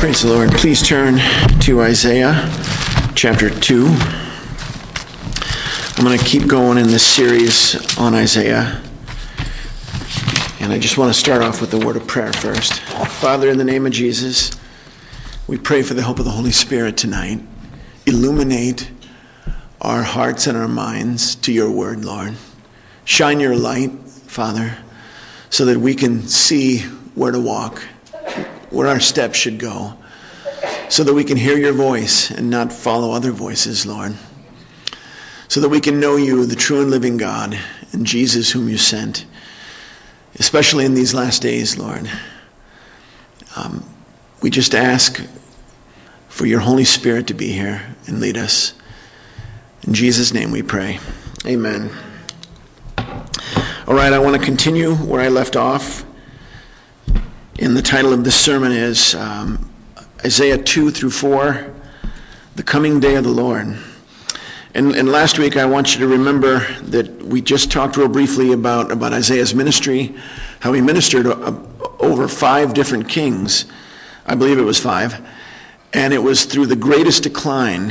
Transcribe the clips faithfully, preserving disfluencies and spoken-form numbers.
Praise the Lord. Please turn to Isaiah chapter two. I'm going to keep going in this series on Isaiah. And I just want to start off with the word of prayer first. Father, in the name of Jesus, we pray for the help of the Holy Spirit tonight. Illuminate our hearts and our minds to your word, Lord. Shine your light, Father, so that we can see where to walk, where our steps should go, so that we can hear your voice and not follow other voices, Lord. So that we can know you, the true and living God, and Jesus whom you sent, especially in these last days, Lord. Um, we just ask for your Holy Spirit to be here and lead us. In Jesus' name we pray. Amen. All right, I want to continue where I left off. And the title of this sermon is um, Isaiah two through four, the coming day of the Lord. And, and last week I want you to remember that we just talked real briefly about, about Isaiah's ministry, how he ministered uh, over five different kings. I believe it was five. And it was through the greatest decline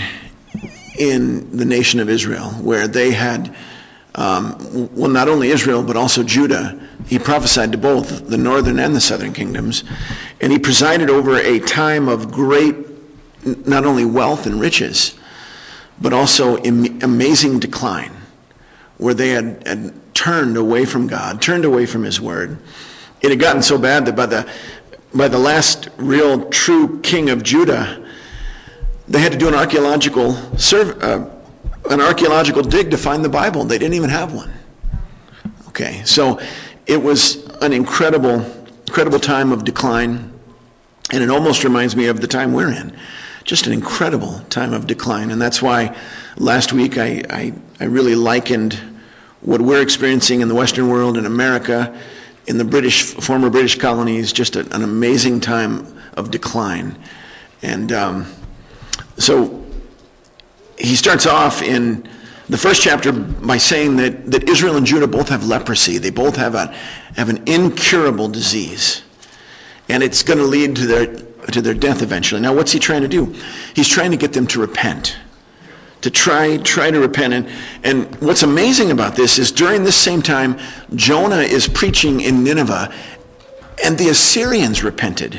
in the nation of Israel, where they had, um, well, not only Israel, but also Judah. He prophesied to both the northern and the southern kingdoms. And he presided over a time of great, not only wealth and riches, but also am- amazing decline, where they had, had turned away from God, turned away from his word. It had gotten so bad that by the by the last real true king of Judah, they had to do an archaeological serv- uh, an archaeological dig to find the Bible. They didn't even have one. Okay, so it was an incredible, incredible time of decline, and it almost reminds me of the time we're in. Just an incredible time of decline, and that's why last week I, I, I really likened what we're experiencing in the Western world, in America, in the British former British colonies, just a, an amazing time of decline. And um, so he starts off in the first chapter by saying that, that Israel and Judah both have leprosy. They both have a have an incurable disease, and it's going to lead to their to their death eventually. Now, what's he trying to do? He's trying to get them to repent, to try try to repent. And, and what's amazing about this is during this same time, Jonah is preaching in Nineveh, and the Assyrians repented.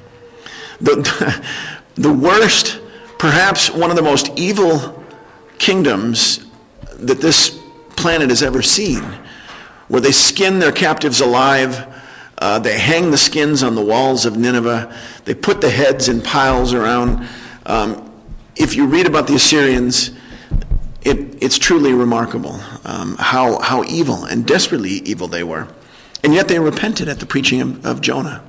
The, the worst, perhaps one of the most evil kingdoms that this planet has ever seen, where they skin their captives alive. Uh, they hang the skins on the walls of Nineveh. They put the heads in piles around. Um, if you read about the Assyrians, it, it's truly remarkable um, how how evil and desperately evil they were. And yet they repented at the preaching of, of Jonah.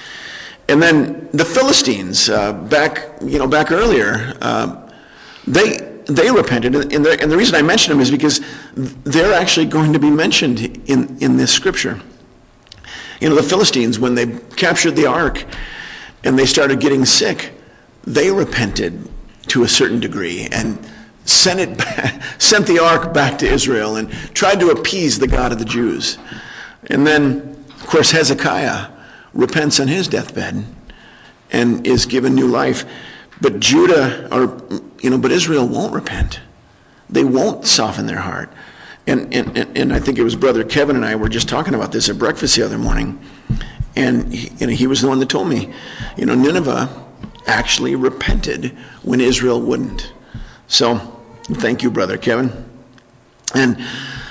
And then the Philistines, uh, back you know back earlier, uh, they they repented. And the, and the reason I mention them is because they're actually going to be mentioned in, in this scripture. You know, the Philistines, when they captured the ark and they started getting sick, they repented to a certain degree and sent it back, sent the ark back to Israel and tried to appease the God of the Jews. And then, of course, Hezekiah repents on his deathbed and is given new life. But Judah, or you know, but Israel won't repent. They won't soften their heart. And, and and I think it was Brother Kevin and I were just talking about this at breakfast the other morning, and he, you know, he was the one that told me, you know, Nineveh actually repented when Israel wouldn't. So, thank you, Brother Kevin. And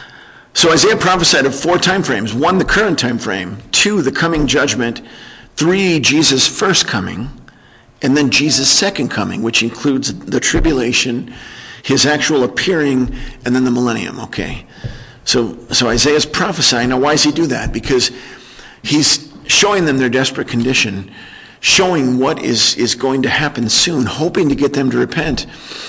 so Isaiah prophesied of four time frames: one, the current time frame; two, the coming judgment; three, Jesus' first coming; and then Jesus' second coming, which includes the tribulation, his actual appearing, and then the millennium. Okay, so so Isaiah's prophesying. Now, why does he do that? Because he's showing them their desperate condition, showing what is, is going to happen soon, hoping to get them to repent.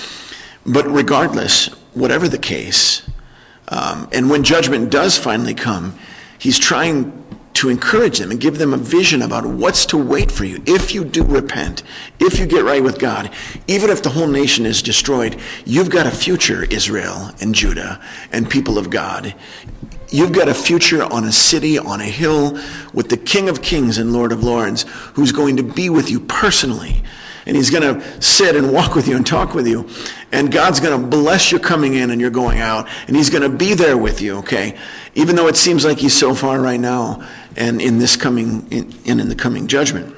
But regardless, whatever the case, um, and when judgment does finally come, he's trying to encourage them and give them a vision about what's to wait for you if you do repent, if you get right with God. Even if the whole nation is destroyed, you've got a future, Israel and Judah and people of God. you've got a future on a city, on a hill, with the King of Kings and Lord of Lords, who's going to be with you personally. And he's going to sit and walk with you and talk with you. And God's going to bless your coming in and your going out. And he's going to be there with you, okay? Even though it seems like he's so far right now and in this coming, in, in, in the coming judgment.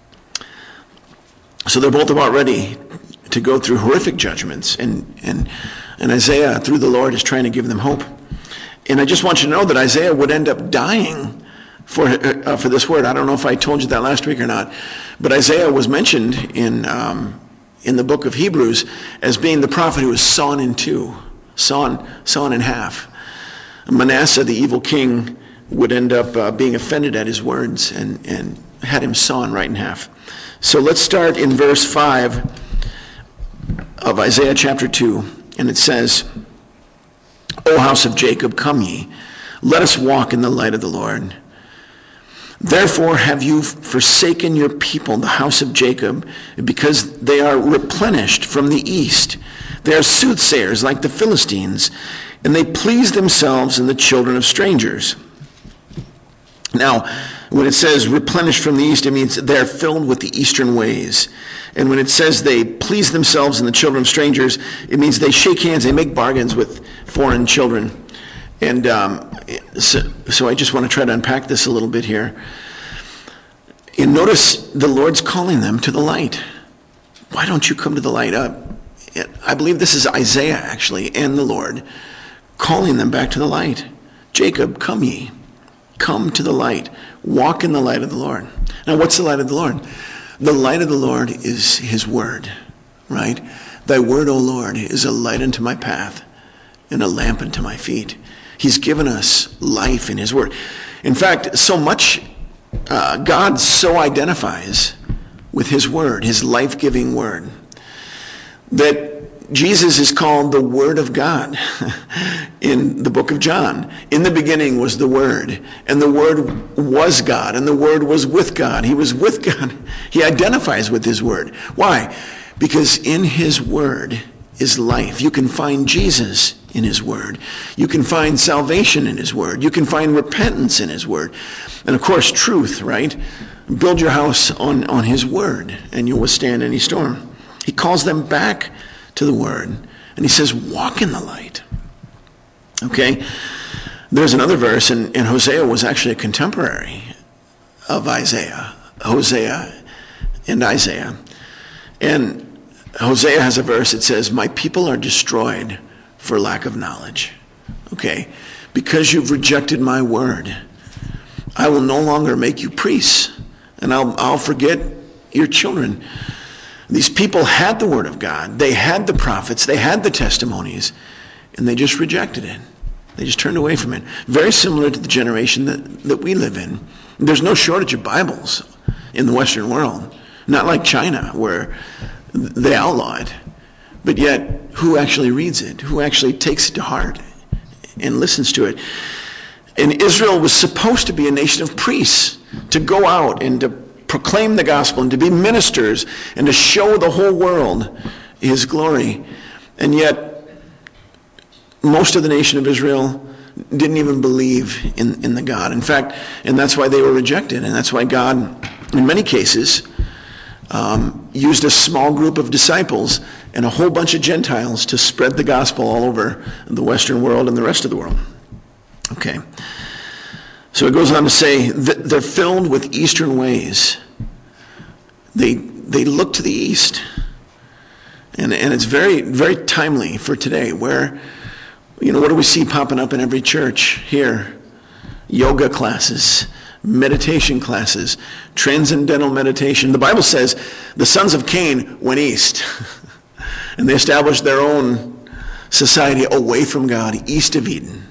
So they're both about ready to go through horrific judgments. And, and, and Isaiah, through the Lord, is trying to give them hope. And I just want you to know that Isaiah would end up dying for uh, for this word. I don't know if I told you that last week or not, but Isaiah was mentioned in um, in the book of Hebrews as being the prophet who was sawn in two, sawn sawn in half. Manasseh, the evil king, would end up uh, being offended at his words and and had him sawn right in half. So let's start in verse five of Isaiah chapter two, and it says, "O house of Jacob, come ye, let us walk in the light of the Lord. Therefore have you forsaken your people, the house of Jacob, because they are replenished from the east. They are soothsayers like the Philistines, and they please themselves in the children of strangers." Now, when it says replenished from the east, it means they're filled with the eastern ways. And when it says they please themselves in the children of strangers, it means they shake hands, they make bargains with foreign children. And um, so, so I just want to try to unpack this a little bit here. And notice the Lord's calling them to the light. Why don't you come to the light? Uh, I believe this is Isaiah, actually, and the Lord calling them back to the light. Jacob, come ye. Come to the light. Walk in the light of the Lord. Now, what's the light of the Lord? The light of the Lord is his word, right? Thy word, O Lord, is a light unto my path and a lamp unto my feet. He's given us life in his word. In fact, so much, uh, God so identifies with his word, his life-giving word, that Jesus is called the Word of God in the book of John. In the beginning was the Word, and the Word was God, and the Word was with God. He was with God. He identifies with his word. Why? Because in his word is life. You can find Jesus in his word. You can find salvation in his word. You can find repentance in his word. And of course, truth, right? Build your house on, on his word, and you'll withstand any storm. He calls them back to the word, and he says, walk in the light. Okay? There's another verse, and, and Hosea was actually a contemporary of Isaiah. Hosea and Isaiah. And Hosea has a verse that says, my people are destroyed for lack of knowledge. Okay? Because you've rejected my word, I will no longer make you priests, and I'll, I'll forget your children. These people had the word of God. They had the prophets. They had the testimonies, and they just rejected it. They just turned away from it. Very similar to the generation that, that we live in. There's no shortage of Bibles in the Western world. Not like China, where they outlaw it. But yet, who actually reads it? Who actually takes it to heart and listens to it? And Israel was supposed to be a nation of priests, to go out and to proclaim the gospel and to be ministers and to show the whole world his glory. And yet, most of the nation of Israel didn't even believe in, in the God. In fact, and that's why they were rejected. And that's why God, in many cases, um, used a small group of disciples and a whole bunch of Gentiles to spread the gospel all over the Western world and the rest of the world. Okay. So it goes on to say that they're filled with eastern ways. They they look to the east. And and it's very, very timely for today, where, you know, what do we see popping up in every church here? Yoga classes, meditation classes, transcendental meditation. The Bible says the sons of Cain went east. And they established their own society away from God, east of Eden.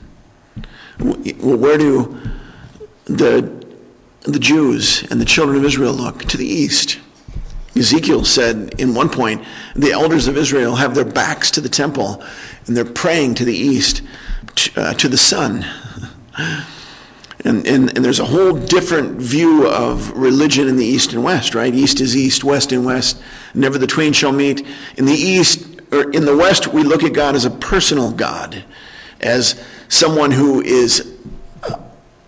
Where do the the Jews and the children of Israel look? To the east. Ezekiel said in one point, the elders of Israel have their backs to the temple, and they're praying to the east, to, uh, to the sun. And, and, and there's a whole different view of religion in the east and west, right? East is east, west and west. Never the twain shall meet. In the east, or in the west, we look at God as a personal God, as someone who is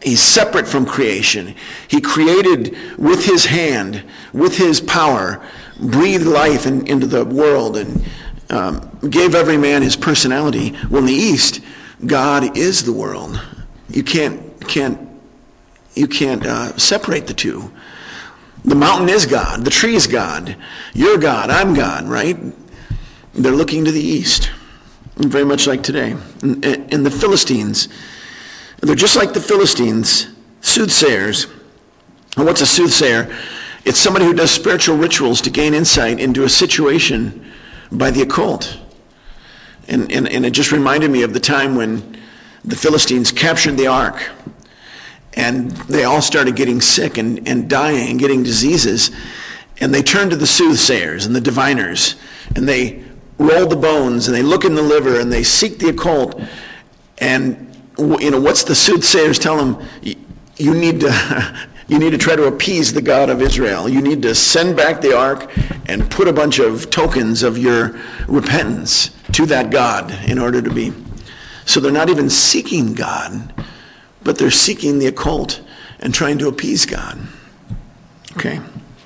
He's separate from creation. He created with his hand, with his power, breathed life in, into the world and um, gave every man his personality. Well, in the East, God is the world. You can't can't you can't uh, separate the two. The mountain is God. The tree is God. You're God. I'm God. Right? They're looking to the East, very much like today. And, and the Philistines. They're just like the Philistines, soothsayers. And what's a soothsayer? It's somebody who does spiritual rituals to gain insight into a situation by the occult. And, and, and it just reminded me of the time when the Philistines captured the ark. And they all started getting sick and, and dying and getting diseases. And they turned to the soothsayers and the diviners. And they roll the bones and they look in the liver and they seek the occult. And you know, what's the soothsayers tell them? You need to, you need to try to appease the God of Israel. You need to send back the ark and put a bunch of tokens of your repentance to that God in order to be. So they're not even seeking God, but they're seeking the occult and trying to appease God. Okay.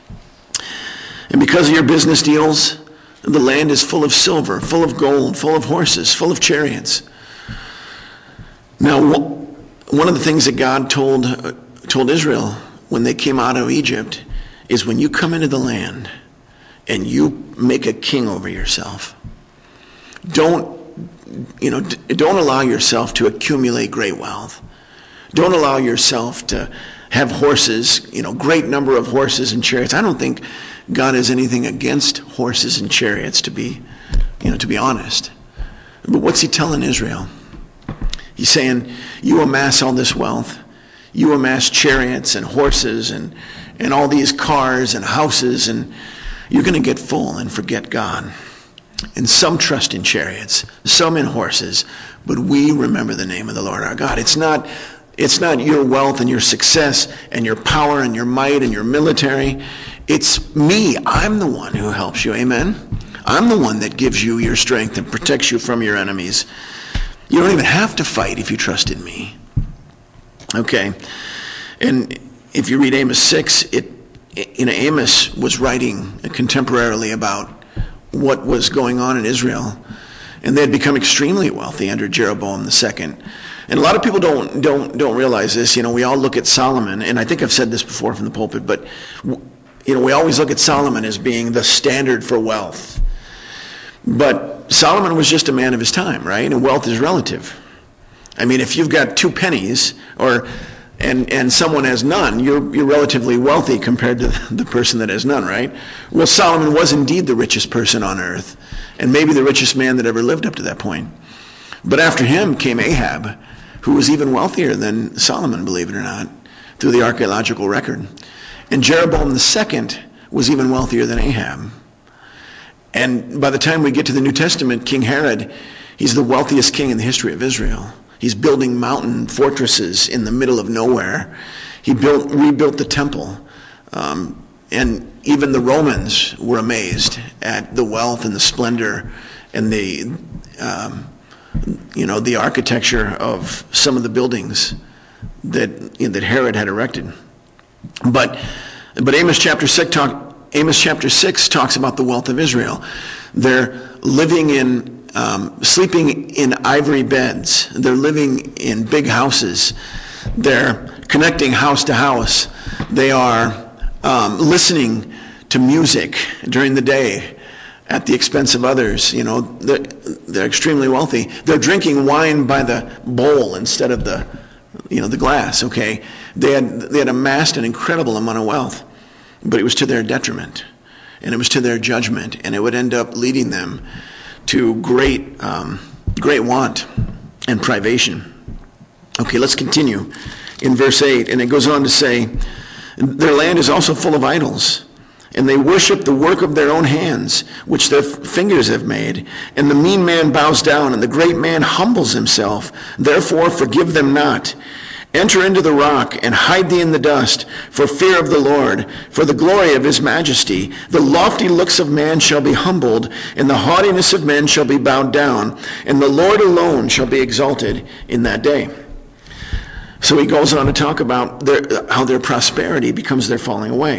And because of your business deals, the land is full of silver, full of gold, full of horses, full of chariots. Now, one of the things that God told uh, told Israel when they came out of Egypt is when you come into the land and you make a king over yourself, don't, you know, don't allow yourself to accumulate great wealth. Don't allow yourself to have horses, you know, great number of horses and chariots. I don't think God has anything against horses and chariots, to be, you know, to be honest. But what's he telling Israel? He's saying, you amass all this wealth. You amass chariots and horses and, and all these cars and houses, and you're going to get full and forget God. And some trust in chariots, some in horses, but we remember the name of the Lord our God. It's not, it's not your wealth and your success and your power and your might and your military. It's me. I'm the one who helps you. Amen? I'm the one that gives you your strength and protects you from your enemies. You don't even have to fight if you trust in me. Okay. And if you read Amos six, it, you know, Amos was writing contemporarily about what was going on in Israel. And they had become extremely wealthy under Jeroboam the second. And a lot of people don't don't don't realize this. You know, we all look at Solomon, and I think I've said this before from the pulpit, but you know, we always look at Solomon as being the standard for wealth. But Solomon was just a man of his time, right? And wealth is relative. I mean, if you've got two pennies, or and and someone has none, you're you're relatively wealthy compared to the person that has none, right? Well, Solomon was indeed the richest person on earth, and maybe the richest man that ever lived up to that point. But after him came Ahab, who was even wealthier than Solomon, believe it or not, through the archaeological record. And Jeroboam the second was even wealthier than Ahab. And by the time we get to the New Testament, King Herod, he's the wealthiest king in the history of Israel. He's building mountain fortresses in the middle of nowhere. He built, rebuilt the temple. Um, and even the Romans were amazed at the wealth and the splendor and the, um, you know, the architecture of some of the buildings that, you know, that Herod had erected. But, but Amos chapter six talk, Amos chapter six talks about the wealth of Israel. They're living in, um, sleeping in ivory beds. They're living in big houses. They're connecting house to house. They are um, listening to music during the day at the expense of others. You know, they're, they're extremely wealthy. They're drinking wine by the bowl instead of the, you know, the glass. Okay, they had they had amassed an incredible amount of wealth. But it was to their detriment, and it was to their judgment, and it would end up leading them to great, um, great want and privation. Okay, let's continue in verse eight, and it goes on to say, their land is also full of idols, and they worship the work of their own hands, which their fingers have made. And the mean man bows down, and the great man humbles himself. Therefore forgive them not. Enter into the rock and hide thee in the dust for fear of the Lord, for the glory of his majesty. The lofty looks of man shall be humbled, and the haughtiness of men shall be bowed down, and the Lord alone shall be exalted in that day. So he goes on to talk about their, how their prosperity becomes their falling away.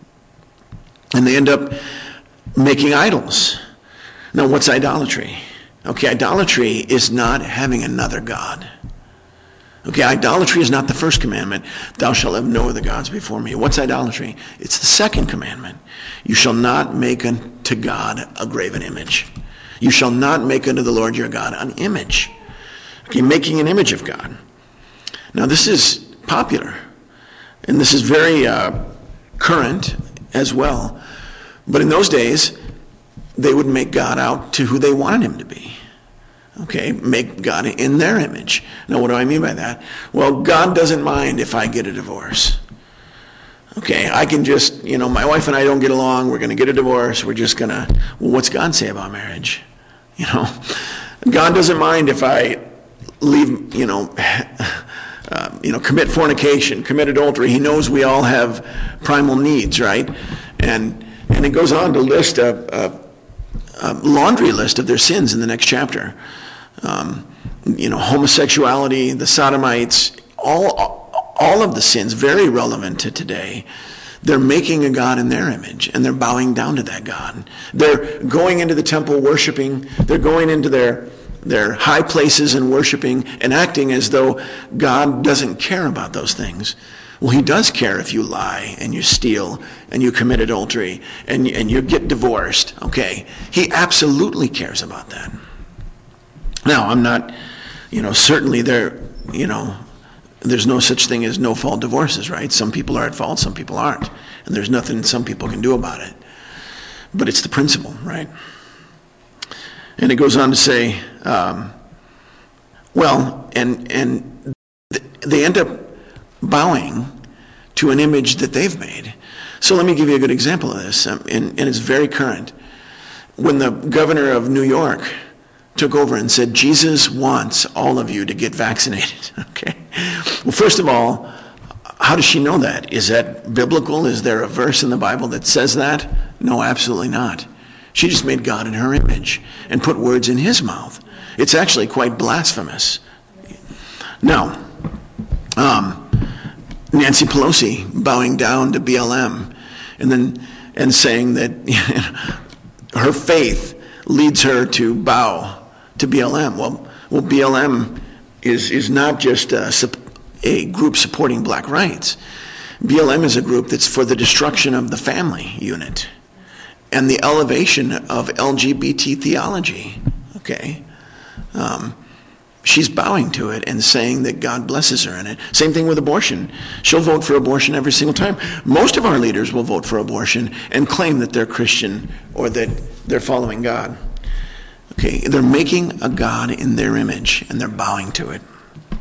And they end up making idols. Now, what's idolatry? Okay, idolatry is not having another god. Okay, idolatry is not the first commandment. Thou shalt have no other gods before me. What's idolatry? It's the second commandment. You shall not make unto God a graven image. You shall not make unto the Lord your God an image. Okay, making an image of God. Now, this is popular, and this is very uh, current as well. But in those days, they would make God out to who they wanted him to be. Okay, make God in their image. Now, what do I mean by that? Well, God doesn't mind if I get a divorce. Okay, I can just, you know, my wife and I don't get along. We're going to get a divorce. We're just going to, well, what's God say about marriage? You know, God doesn't mind if I leave, you know, uh, you know, commit fornication, commit adultery. He knows we all have primal needs, right? And and it goes on to list a, a, a laundry list of their sins in the next chapter. Um, you know, homosexuality, the sodomites, all all of the sins, very relevant to today. They're making a god in their image, and they're bowing down to that god. They're going into the temple worshiping. They're going into their their high places and worshiping and acting as though God doesn't care about those things. Well, he does care if you lie and you steal and you commit adultery and, and you get divorced, okay? He absolutely cares about that. Now, I'm not, you know, certainly there, you know, there's no such thing as no-fault divorces, right? Some people are at fault, some people aren't. And there's nothing some people can do about it. But it's the principle, right? And it goes on to say, um, well, and and they end up bowing to an image that they've made. So let me give you a good example of this, um, and, and it's very current. When the governor of New York took over and said, Jesus wants all of you to get vaccinated, okay? Well, first of all, how does she know that? Is that biblical? Is there a verse in the Bible that says that? No, absolutely not. She just made God in her image and put words in his mouth. It's actually quite blasphemous. Now, um, Nancy Pelosi bowing down to B L M and then and saying that you know, her faith leads her to bow to B L M. Well, well, B L M is is not just a, a group supporting black rights. B L M is a group that's for the destruction of the family unit and the elevation of L G B T theology, okay? Um, she's bowing to it and saying that God blesses her in it. Same thing with abortion. She'll vote for abortion every single time. Most of our leaders will vote for abortion and claim that they're Christian or that they're following God. Okay, they're making a God in their image and they're bowing to it.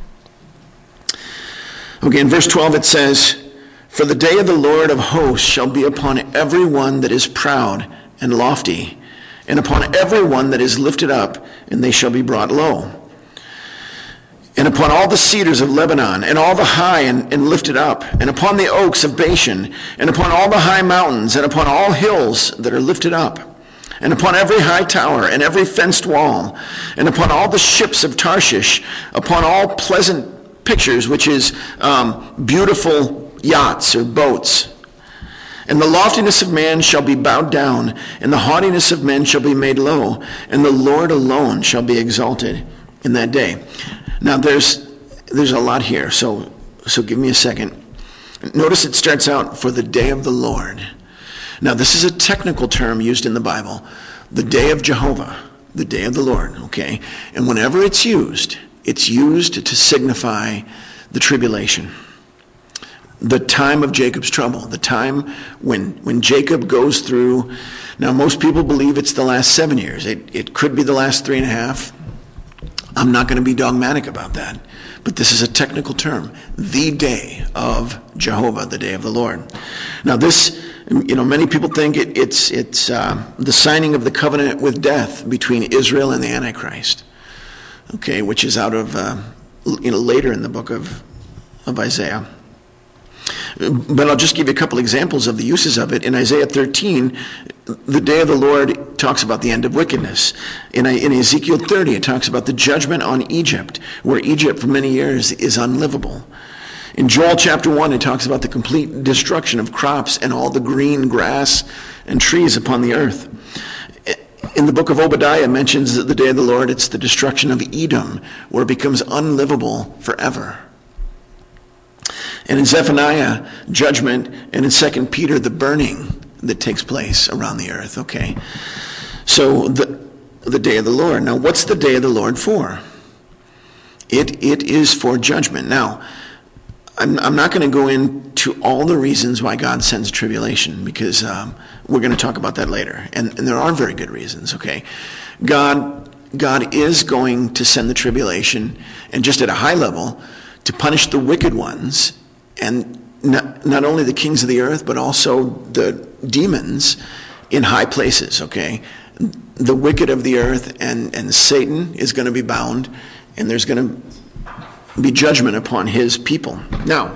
Okay, in verse twelve it says, for the day of the Lord of hosts shall be upon every one that is proud and lofty, and upon every one that is lifted up, and they shall be brought low. And upon all the cedars of Lebanon, and all the high and, and lifted up, and upon the oaks of Bashan, and upon all the high mountains, and upon all hills that are lifted up, and upon every high tower, and every fenced wall, and upon all the ships of Tarshish, upon all pleasant pictures, which is um, beautiful yachts or boats. And the loftiness of man shall be bowed down, and the haughtiness of men shall be made low, and the Lord alone shall be exalted in that day. Now there's there's a lot here, so so give me a second. Notice it starts out, for the day of the Lord. Now this is a technical term used in the Bible, the day of Jehovah, the day of the Lord, okay? And whenever it's used, it's used to signify the tribulation. The time of Jacob's trouble, the time when when Jacob goes through. Now, most people believe it's the last seven years. It, it could be the last three and a half. I'm not going to be dogmatic about that. But this is a technical term. The day of Jehovah, the day of the Lord. Now, this, you know, many people think it, it's it's uh, the signing of the covenant with death between Israel and the Antichrist. Okay, which is out of, uh, you know, later in the book of, of Isaiah. But I'll just give you a couple examples of the uses of it. In Isaiah thirteen, the day of the Lord talks about the end of wickedness. In, in Ezekiel thirty, it talks about the judgment on Egypt, where Egypt for many years is unlivable. In Joel chapter one, it talks about the complete destruction of crops and all the green grass and trees upon the earth. In the book of Obadiah, it mentions that the day of the Lord, it's the destruction of Edom, where it becomes unlivable forever. And in Zephaniah, judgment, and in Second Peter, the burning that takes place around the earth, okay? So the the day of the Lord. Now, what's the day of the Lord for? It It is for judgment. Now, I'm, I'm not going to go into all the reasons why God sends tribulation, because um, we're going to talk about that later. And, and there are very good reasons, okay? God, God is going to send the tribulation, and just at a high level, to punish the wicked ones, and not, not only the kings of the earth, but also the demons in high places, okay? The wicked of the earth and, and Satan is going to be bound, and there's going to be judgment upon his people. Now,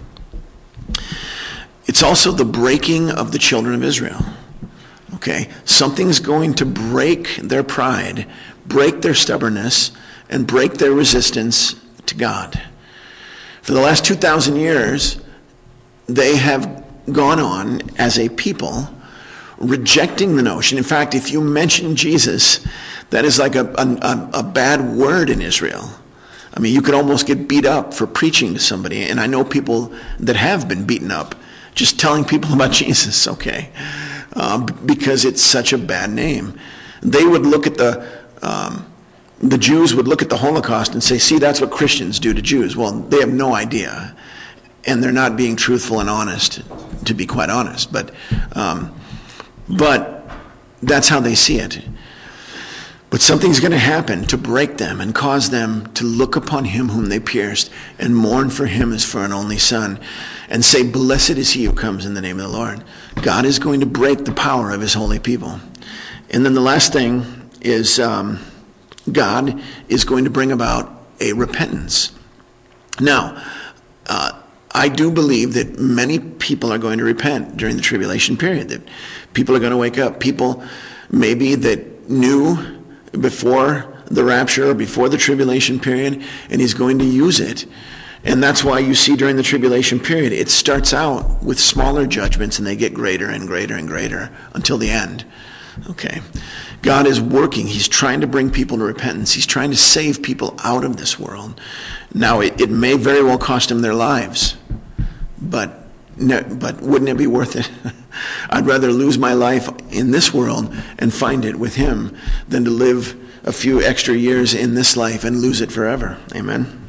it's also the breaking of the children of Israel. Okay? Something's going to break their pride, break their stubbornness, and break their resistance to God. For the last two thousand years, they have gone on as a people rejecting the notion. In fact, if you mention Jesus, that is like a, a, a bad word in Israel. I mean, you could almost get beat up for preaching to somebody. And I know people that have been beaten up just telling people about Jesus, okay, uh, because it's such a bad name. They would look at the, um, the Jews would look at the Holocaust and say, see, that's what Christians do to Jews. Well, they have no idea. And they're not being truthful and honest, to be quite honest. But, um, but that's how they see it. But something's going to happen to break them and cause them to look upon him whom they pierced and mourn for him as for an only son and say, blessed is he who comes in the name of the Lord. God is going to break the power of his holy people. And then the last thing is um, God is going to bring about a repentance. Now, uh, I do believe that many people are going to repent during the tribulation period, that people are going to wake up. People maybe that knew before the rapture or before the tribulation period, and he's going to use it. And that's why you see during the tribulation period, it starts out with smaller judgments and they get greater and greater and greater until the end. Okay. God is working. He's trying to bring people to repentance. He's trying to save people out of this world. Now, it, it may very well cost them their lives, but no, but wouldn't it be worth it? I'd rather lose my life in this world and find it with him than to live a few extra years in this life and lose it forever. Amen.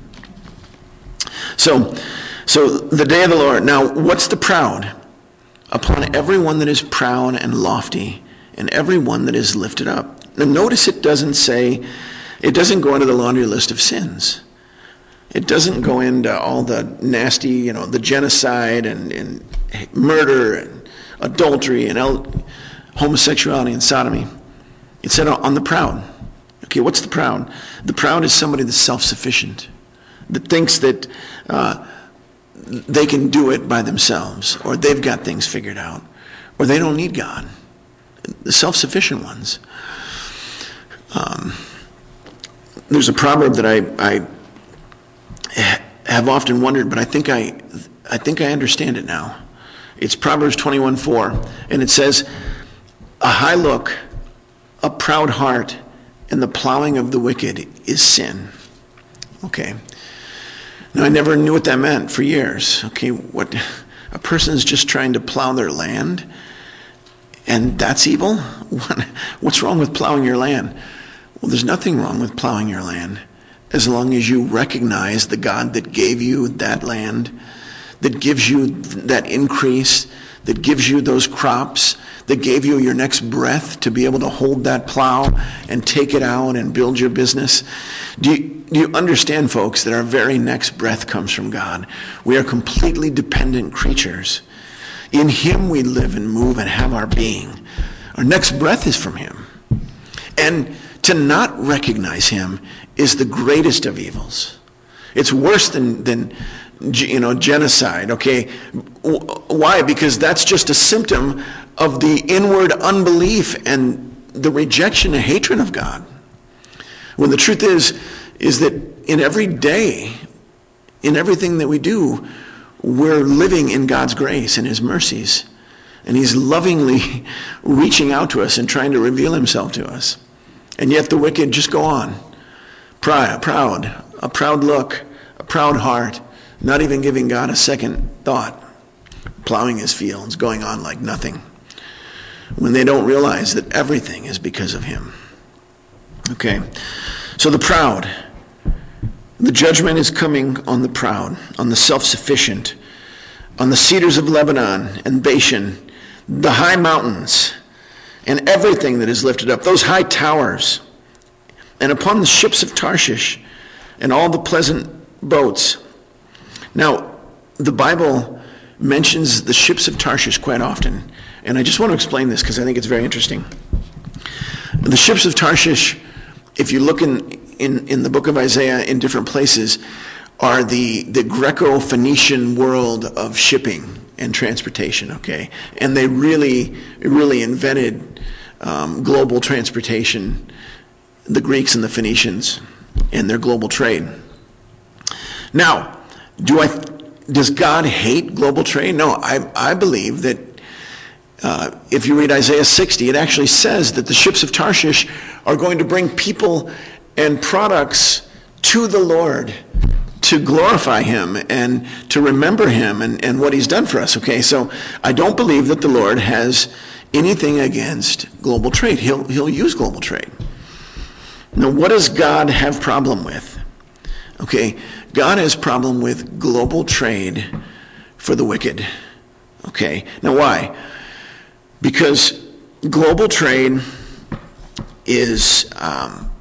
So, so the day of the Lord. Now, what's the proud? Upon everyone that is proud and lofty, and everyone that is lifted up. Now, notice it doesn't say, it doesn't go into the laundry list of sins. It doesn't go into all the nasty, you know, the genocide and, and murder and adultery and el- homosexuality and sodomy. It said on the proud. Okay, what's the proud? The proud is somebody that's self-sufficient, that thinks that uh, they can do it by themselves, or they've got things figured out, or they don't need God. The self-sufficient ones. Um, there's a proverb that I, I have often wondered, but I think I, I think I understand it now. It's Proverbs twenty-one four, and it says, a high look, a proud heart, and the plowing of the wicked is sin. Okay. Now, I never knew what that meant for years. Okay, what a person's just trying to plow their land, and that's evil? What, what's wrong with plowing your land? Well, there's nothing wrong with plowing your land as long as you recognize the God that gave you that land, that gives you that increase, that gives you those crops, that gave you your next breath to be able to hold that plow and take it out and build your business. Do you, do you understand, folks, that our very next breath comes from God? We are completely dependent creatures. In him we live and move and have our being. Our next breath is from him. And to not recognize him is the greatest of evils. It's worse than, than you know, genocide, okay? Why? Because that's just a symptom of the inward unbelief and the rejection and hatred of God. When the truth is, is that in every day, in everything that we do, we're living in God's grace and his mercies. And he's lovingly reaching out to us and trying to reveal himself to us. And yet the wicked just go on. Proud, proud, a proud look, a proud heart, not even giving God a second thought, plowing his fields, going on like nothing, when they don't realize that everything is because of him. Okay, so the proud. The judgment is coming on the proud, on the self-sufficient, on the cedars of Lebanon and Bashan, the high mountains, and everything that is lifted up, those high towers, and upon the ships of Tarshish, and all the pleasant boats. Now, the Bible mentions the ships of Tarshish quite often, and I just want to explain this because I think it's very interesting. The ships of Tarshish, if you look in, in, in the book of Isaiah in different places, are the, the Greco-Phoenician world of shipping and transportation, okay? And they really, really invented um, global transportation, the Greeks and the Phoenicians, and their global trade. Now, do I, does God hate global trade? No, I, I believe that uh, if you read Isaiah sixty, it actually says that the ships of Tarshish are going to bring people and products to the Lord to glorify him and to remember him and, and what he's done for us, okay? So I don't believe that the Lord has anything against global trade. He'll, he'll use global trade. Now, what does God have problem with? Okay, God has problem with global trade for the wicked. Okay, now why? Because global trade is, um,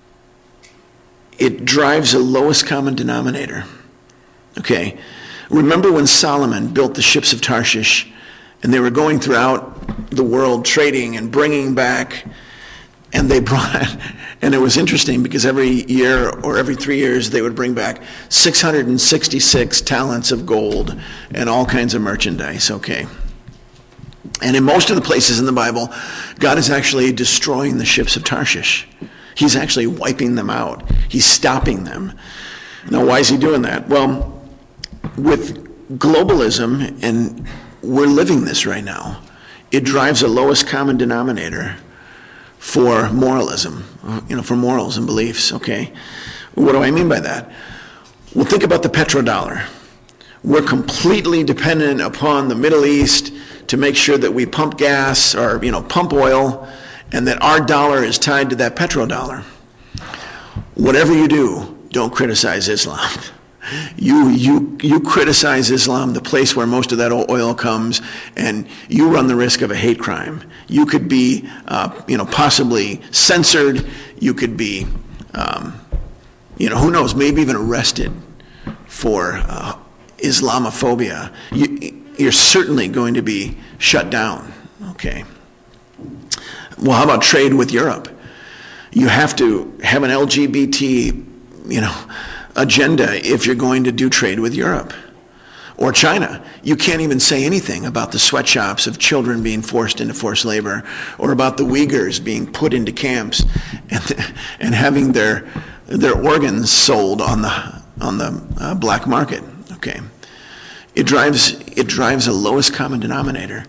it drives a lowest common denominator. Okay, remember when Solomon built the ships of Tarshish and they were going throughout the world trading and bringing back, and they brought, and it was interesting because every year or every three years they would bring back six hundred sixty-six talents of gold and all kinds of merchandise, okay? And in most of the places in the Bible, God is actually destroying the ships of Tarshish. He's actually wiping them out. He's stopping them. Now, why is he doing that? Well, with globalism, and we're living this right now, it drives a lowest common denominator for moralism, you know, for morals and beliefs, okay? What do I mean by that? Well, think about the petrodollar. We're completely dependent upon the Middle East to make sure that we pump gas or, you know, pump oil, and that our dollar is tied to that petrodollar. Whatever you do, don't criticize Islam. You you you criticize Islam, the place where most of that oil comes, and you run the risk of a hate crime. You could be, uh, you know, possibly censored. You could be, um, you know, who knows, maybe even arrested for uh, Islamophobia. You, you're certainly going to be shut down. Okay. Well, how about trade with Europe? You have to have an L G B T, you know, agenda if you're going to do trade with Europe. Or China. You can't even say anything about the sweatshops of children being forced into forced labor, or about the Uyghurs being put into camps and, and having their their organs sold on the on the uh, black market. Okay, it drives it drives a lowest common denominator,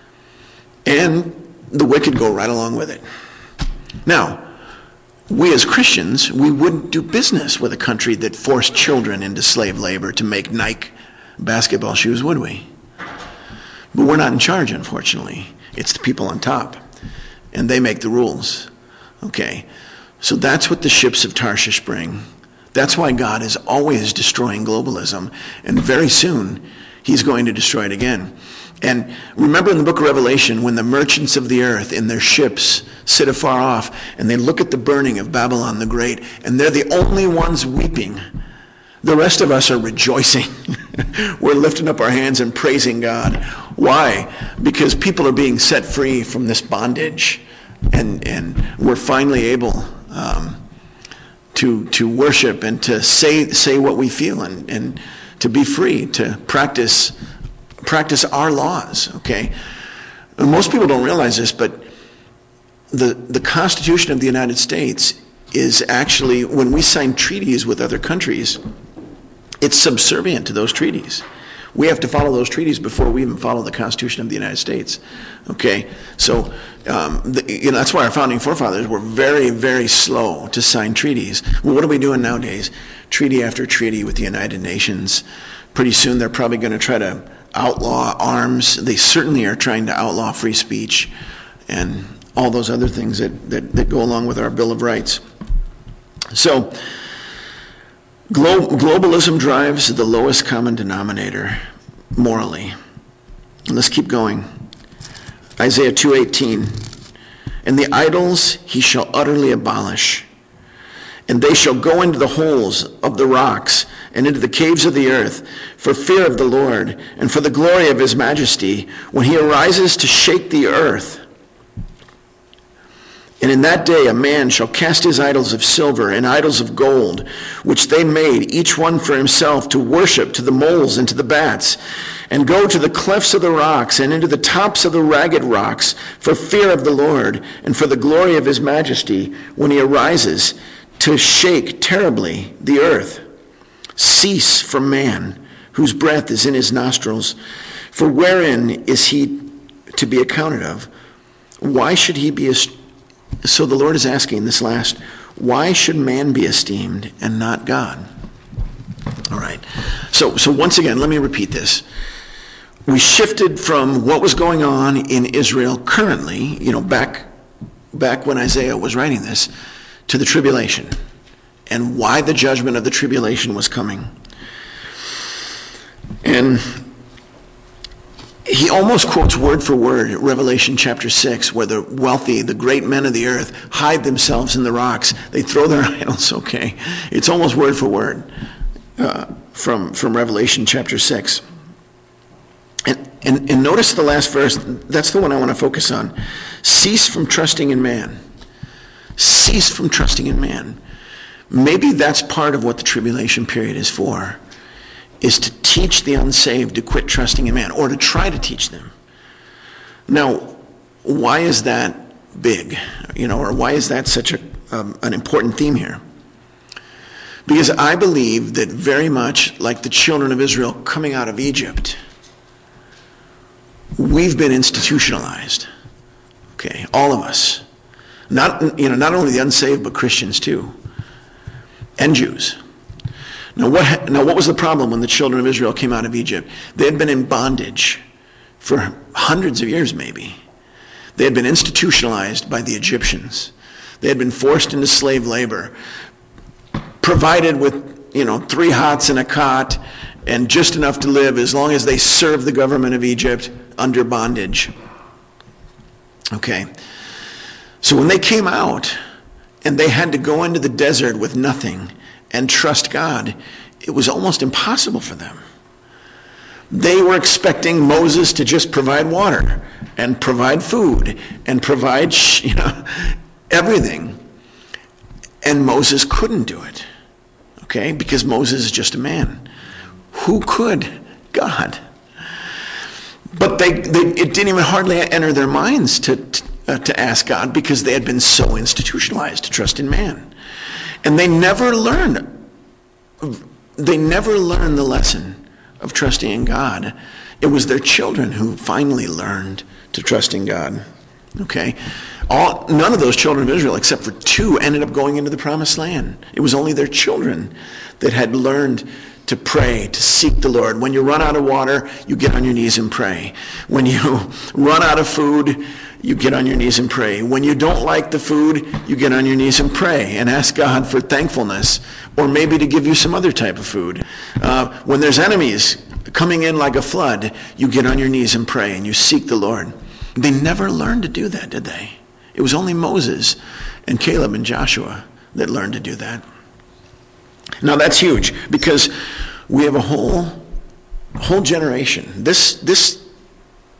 and the wicked go right along with it. Now, we as Christians, we wouldn't do business with a country that forced children into slave labor to make Nike basketball shoes, would we? But we're not in charge, unfortunately. It's the people on top, and they make the rules. Okay, so that's what the ships of Tarshish bring. That's why God is always destroying globalism, and very soon he's going to destroy it again. And remember in the book of Revelation, when the merchants of the earth in their ships sit afar off, and they look at the burning of Babylon the Great, and they're the only ones weeping. The rest of us are rejoicing. We're lifting up our hands and praising God. Why? Because people are being set free from this bondage, and, and we're finally able um, to to worship and to say say what we feel, and, and to be free to practice practice our laws, okay? And most people don't realize this, but the the Constitution of the United States is actually, when we sign treaties with other countries, it's subservient to those treaties. We have to follow those treaties before we even follow the Constitution of the United States. Okay, so um, the, you know that's why our founding forefathers were very, very slow to sign treaties. Well, what are we doing nowadays? Treaty after treaty with the United Nations. Pretty soon they're probably going to try to outlaw arms. They certainly are trying to outlaw free speech and all those other things that, that, that go along with our Bill of Rights. So, Glo- globalism drives the lowest common denominator morally. And let's keep going. Isaiah two eighteen. And the idols he shall utterly abolish, and they shall go into the holes of the rocks and into the caves of the earth for fear of the Lord and for the glory of his majesty when he arises to shake the earth. And in that day a man shall cast his idols of silver and idols of gold, which they made, each one for himself, to worship to the moles and to the bats, and go to the clefts of the rocks and into the tops of the ragged rocks, for fear of the Lord and for the glory of his majesty, when he arises to shake terribly the earth. Cease from man, whose breath is in his nostrils, for wherein is he to be accounted of? Why should he be a So the Lord is asking this last, why should man be esteemed and not God? All right. So so once again, let me repeat this. We shifted from what was going on in Israel currently, you know, back back when Isaiah was writing this, to the tribulation and why the judgment of the tribulation was coming. And he almost quotes word for word Revelation chapter six, where the wealthy, the great men of the earth, hide themselves in the rocks. They throw their idols, okay? It's almost word for word uh, from, from Revelation chapter six. And, and, and notice the last verse. That's the one I want to focus on. Cease from trusting in man. Cease from trusting in man. Maybe that's part of what the tribulation period is for, is to teach the unsaved to quit trusting in man, or to try to teach them. Now, why is that big? You know, or why is that such a um, an important theme here? Because I believe that very much like the children of Israel coming out of Egypt, we've been institutionalized. Okay, all of us. Not, you know, not only the unsaved, but Christians too, and Jews. Now what, now, what was the problem when the children of Israel came out of Egypt? They had been in bondage for hundreds of years, maybe. They had been institutionalized by the Egyptians. They had been forced into slave labor, provided with, you know, three hots and a cot, and just enough to live as long as they served the government of Egypt under bondage. Okay. So when they came out and they had to go into the desert with nothing and trust God, it was almost impossible for them. They were expecting Moses to just provide water and provide food and provide, you know, everything. And Moses couldn't do it, okay, because Moses is just a man. Who could? God. But they, they it didn't even hardly enter their minds to, to, uh, to ask God, because they had been so institutionalized to trust in man. And they never learned, they never learned the lesson of trusting in God. It was their children who finally learned to trust in God. Okay? All, none of those children of Israel, except for two, ended up going into the promised land. It was only their children that had learned to pray, to seek the Lord. When you run out of water, you get on your knees and pray. When you run out of food, you get on your knees and pray. When you don't like the food, you get on your knees and pray and ask God for thankfulness, or maybe to give you some other type of food. Uh, when there's enemies coming in like a flood, you get on your knees and pray and you seek the Lord. They never learned to do that, did they? It was only Moses and Caleb and Joshua that learned to do that. Now that's huge, because we have a whole whole generation. This this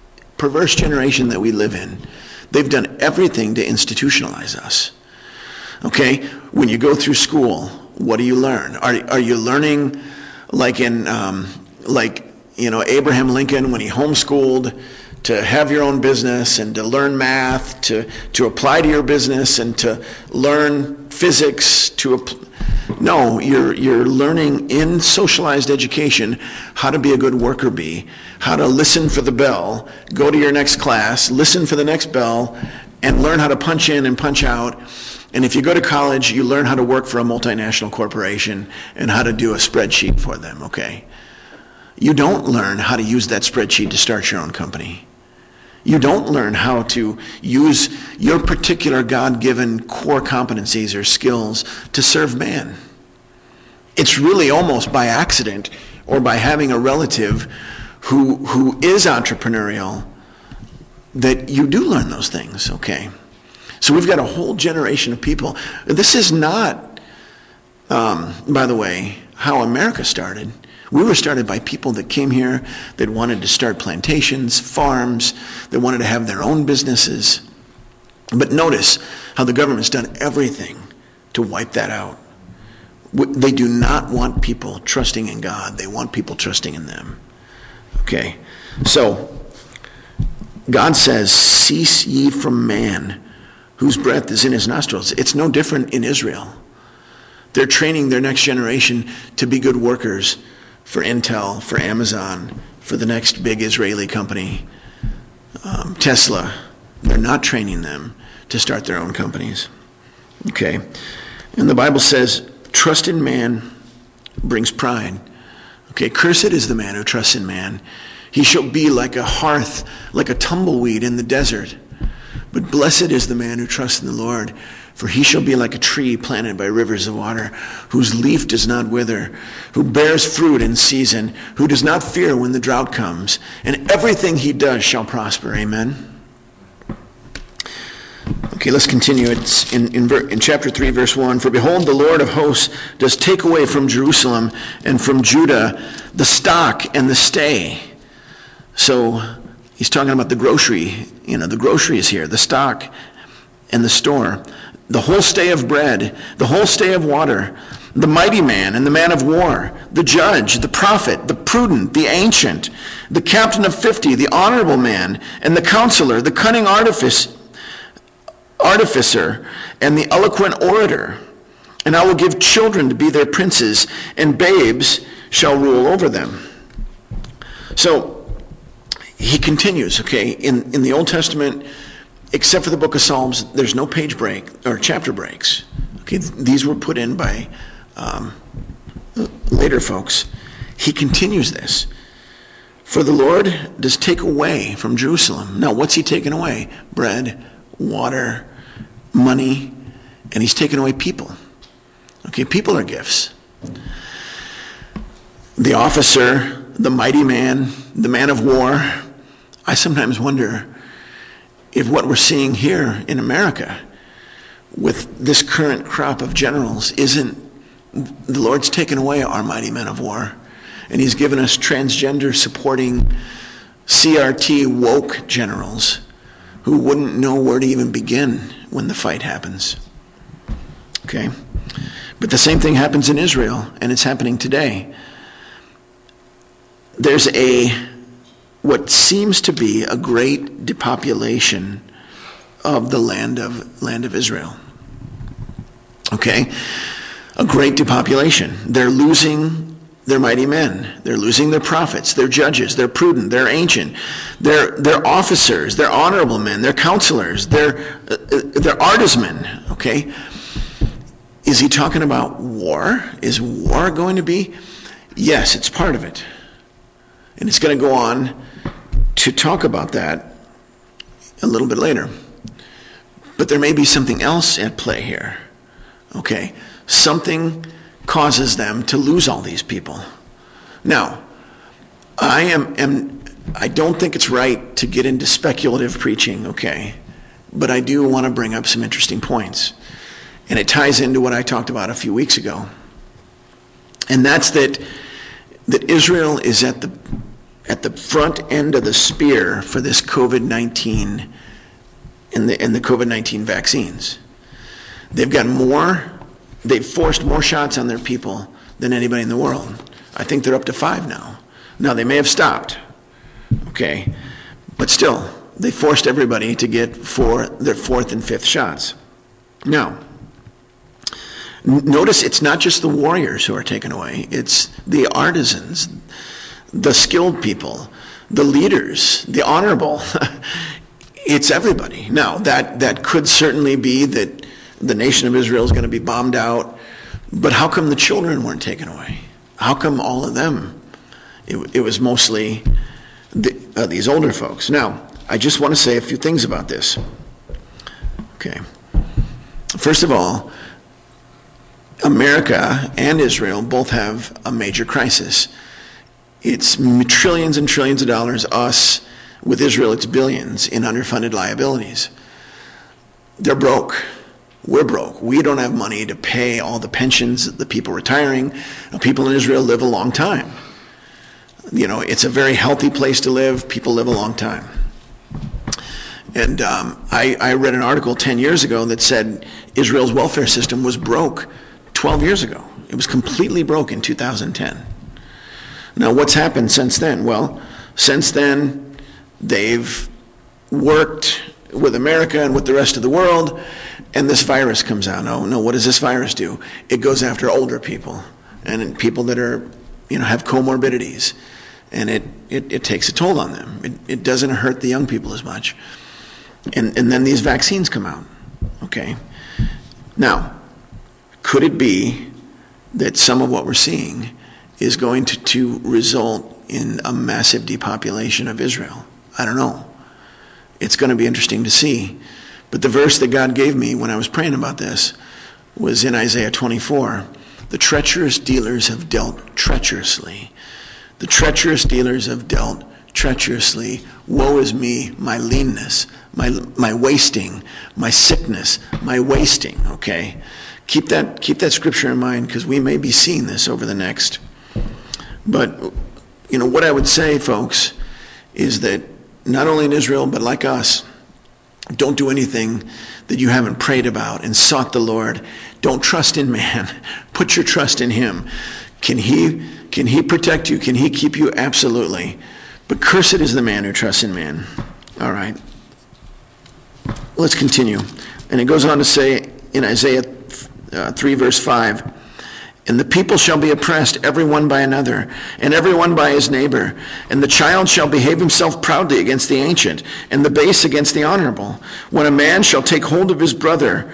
perverse generation that we live in, they've done everything to institutionalize us. Okay? When you go through school, what do you learn? Are, are you learning like in, um, like, you know, Abraham Lincoln when he homeschooled, to have your own business and to learn math, to, to apply to your business and to learn physics, to apply? No, you're you're learning in socialized education how to be a good worker bee, how to listen for the bell, go to your next class, listen for the next bell, and learn how to punch in and punch out. And if you go to college, you learn how to work for a multinational corporation and how to do a spreadsheet for them, okay? You don't learn how to use that spreadsheet to start your own company. You don't learn how to use your particular God-given core competencies or skills to serve man. It's really almost by accident or by having a relative who who is entrepreneurial that you do learn those things, okay? So we've got a whole generation of people. This is not, um, by the way, how America started. We were started by people that came here that wanted to start plantations, farms, that wanted to have their own businesses. But notice how the government's done everything to wipe that out. They do not want people trusting in God. They want people trusting in them. Okay, so God says, cease ye from man, whose breath is in his nostrils. It's no different in Israel. They're training their next generation to be good workers for Intel, for Amazon, for the next big Israeli company, um, Tesla. They're not training them to start their own companies. Okay, and the Bible says, trust in man brings pride. Okay, cursed is the man who trusts in man. He shall be like a hearth, like a tumbleweed in the desert. But blessed is the man who trusts in the Lord, for he shall be like a tree planted by rivers of water, whose leaf does not wither, who bears fruit in season, who does not fear when the drought comes, and everything he does shall prosper. Amen. Okay, let's continue. It's in, in, in chapter three, verse one. For behold, the Lord of hosts does take away from Jerusalem and from Judah the stock and the stay. So he's talking about the grocery. You know, the grocery is here, the stock and the store. The whole stay of bread, the whole stay of water, the mighty man and the man of war, the judge, the prophet, the prudent, the ancient, the captain of fifty, the honorable man, and the counselor, the cunning artifice, artificer, and the eloquent orator. And I will give children to be their princes, and babes shall rule over them. So he continues, okay, in, in the Old Testament, except for the book of Psalms, there's no page break or chapter breaks. Okay, these were put in by um, later folks. He continues this. For the Lord does take away from Jerusalem. Now, what's he taking away? Bread, water, money, and he's taking away people. Okay, people are gifts. The officer, the mighty man, the man of war. I sometimes wonder if what we're seeing here in America with this current crop of generals isn't the Lord's taken away our mighty men of war, and he's given us transgender supporting C R T woke generals who wouldn't know where to even begin when the fight happens. Okay? But the same thing happens in Israel, and it's happening today. There's a what seems to be a great depopulation of the land of land of Israel. Okay? A great depopulation. They're losing their mighty men. They're losing their prophets, their judges, they're prudent, they're ancient, they're, they're officers, they're honorable men, they're counselors, they're, uh, they're artismen. Okay? Is he talking about war? Is war going to be? Yes, it's part of it. And it's going to go on to talk about that a little bit later. But there may be something else at play here. Okay? Something causes them to lose all these people. Now, I am, am I don't think it's right to get into speculative preaching, okay? But I do want to bring up some interesting points. And it ties into what I talked about a few weeks ago. And that's that that Israel is at the at the front end of the spear for this COVID nineteen and the and the COVID nineteen vaccines. They've got more, they've forced more shots on their people than anybody in the world. I think they're up to five now. Now, they may have stopped, okay? But still, they forced everybody to get four, their fourth and fifth shots. Now, n- notice it's not just the warriors who are taken away. It's the artisans, the skilled people, the leaders, the honorable. It's everybody. Now, that, that could certainly be that the nation of Israel is going to be bombed out, but how come the children weren't taken away? How come all of them? It, it was mostly the, uh, these older folks. Now, I just want to say a few things about this. Okay. First of all, America and Israel both have a major crisis. It's trillions and trillions of dollars. Us, with Israel, it's billions in underfunded liabilities. They're broke. We're broke. We don't have money to pay all the pensions, the people retiring. People in Israel live a long time. You know, it's a very healthy place to live. People live a long time. And um, I, I read an article ten years ago that said Israel's welfare system was broke twelve years ago. It was completely broke in two thousand ten. Now, what's happened since then? Well, since then, they've worked with America and with the rest of the world, and this virus comes out. Oh, no, what does this virus do? It goes after older people and people that are, you know, have comorbidities, and it, it, it takes a toll on them. It, it doesn't hurt the young people as much. And, and then these vaccines come out, okay? Now, could it be that some of what we're seeing is going to, to result in a massive depopulation of Israel? I don't know. It's going to be interesting to see. But the verse that God gave me when I was praying about this was in Isaiah twenty-four. The treacherous dealers have dealt treacherously. The treacherous dealers have dealt treacherously. Woe is me, my leanness, my my wasting, my sickness, my wasting, okay? Keep that keep that scripture in mind, because we may be seeing this over the next. But, you know, what I would say, folks, is that not only in Israel, but like us, don't do anything that you haven't prayed about and sought the Lord. Don't trust in man. Put your trust in him. Can he, can he protect you? Can he keep you? Absolutely. But cursed is the man who trusts in man. All right. Let's continue. And it goes on to say in Isaiah uh, three, verse five, and the people shall be oppressed, every one by another, and every one by his neighbor. And the child shall behave himself proudly against the ancient, and the base against the honorable. When a man shall take hold of his brother,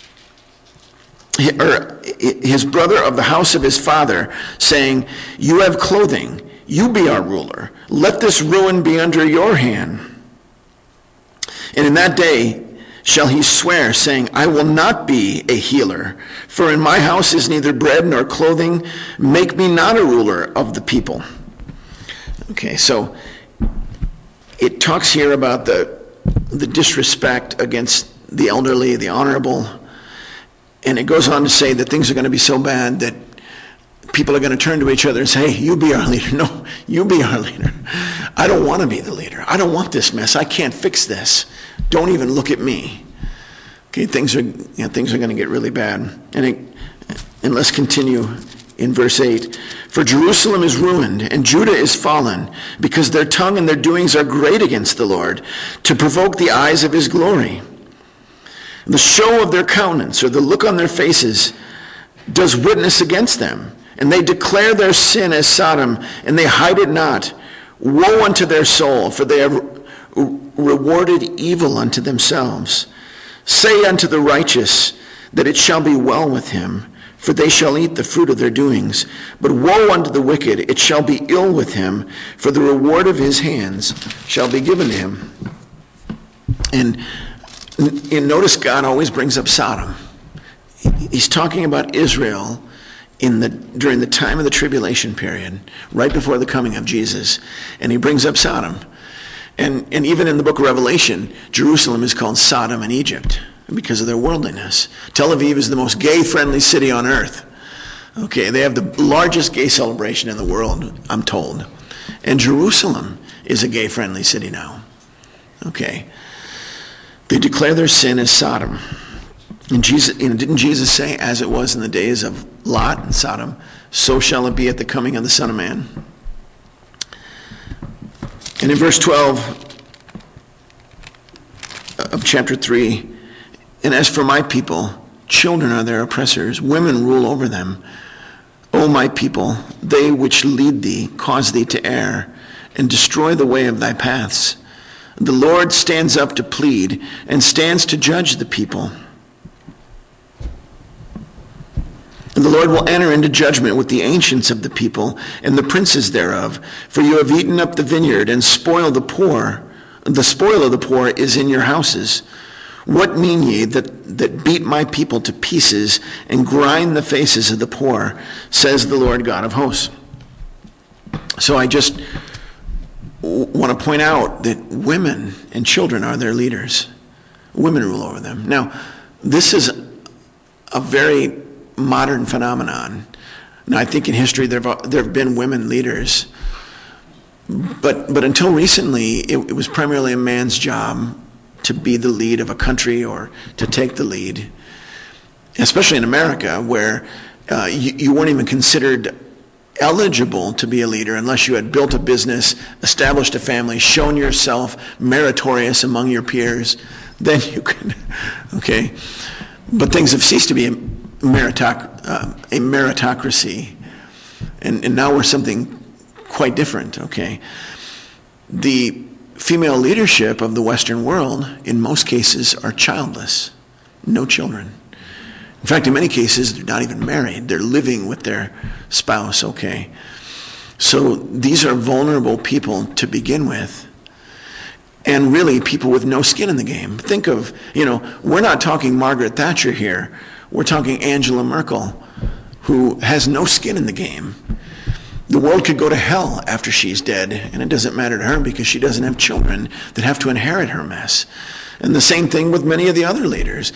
or his brother of the house of his father, saying, you have clothing, you be our ruler. Let this ruin be under your hand. And in that day shall he swear, saying, I will not be a healer, for in my house is neither bread nor clothing. Make me not a ruler of the people. Okay, so it talks here about the, the disrespect against the elderly, the honorable, and it goes on to say that things are going to be so bad that people are going to turn to each other and say, hey, you be our leader. No, you be our leader. I don't want to be the leader. I don't want this mess. I can't fix this. Don't even look at me. Okay, things are, you know, things are going to get really bad. And, it, and let's continue in verse eight. For Jerusalem is ruined, and Judah is fallen, because their tongue and their doings are great against the Lord, to provoke the eyes of his glory. The show of their countenance, or the look on their faces, does witness against them. And they declare their sin as Sodom, and they hide it not. Woe unto their soul, for they have rewarded evil unto themselves. Say unto the righteous that it shall be well with him, for they shall eat the fruit of their doings. But woe unto the wicked, it shall be ill with him, for the reward of his hands shall be given to him. And, and notice God always brings up Sodom. He's talking about Israel in the during the time of the tribulation period, right before the coming of Jesus. And he brings up Sodom. And, and even in the book of Revelation, Jerusalem is called Sodom and Egypt because of their worldliness. Tel Aviv is the most gay-friendly city on earth. Okay, they have the largest gay celebration in the world, I'm told. And Jerusalem is a gay-friendly city now. Okay. They declare their sin as Sodom. And Jesus, you know, didn't Jesus say, as it was in the days of Lot and Sodom, so shall it be at the coming of the Son of Man? And in verse twelve of chapter three, and as for my people, children are their oppressors, women rule over them. O my people, they which lead thee cause thee to err, and destroy the way of thy paths. The Lord stands up to plead, and stands to judge the people. And the Lord will enter into judgment with the ancients of the people and the princes thereof. For you have eaten up the vineyard and spoiled the poor. The spoil of the poor is in your houses. What mean ye that, that beat my people to pieces and grind the faces of the poor, says the Lord God of hosts. So I just want to point out that women and children are their leaders. Women rule over them. Now, this is a very modern phenomenon. Now, I think in history there have, there have been women leaders, but but until recently, it, it was primarily a man's job to be the lead of a country or to take the lead, especially in America, where uh, you, you weren't even considered eligible to be a leader unless you had built a business, established a family, shown yourself meritorious among your peers. Then you could, okay. But things have ceased to be a, meritoc- uh, a meritocracy, and, and now we're something quite different, okay. The female leadership of the Western world, in most cases, are childless, no children. In fact, in many cases, they're not even married. They're living with their spouse, okay? So these are vulnerable people to begin with, and really people with no skin in the game. Think of, you know, we're not talking Margaret Thatcher here. We're talking Angela Merkel, who has no skin in the game. The world could go to hell after she's dead, and it doesn't matter to her because she doesn't have children that have to inherit her mess. And the same thing with many of the other leaders.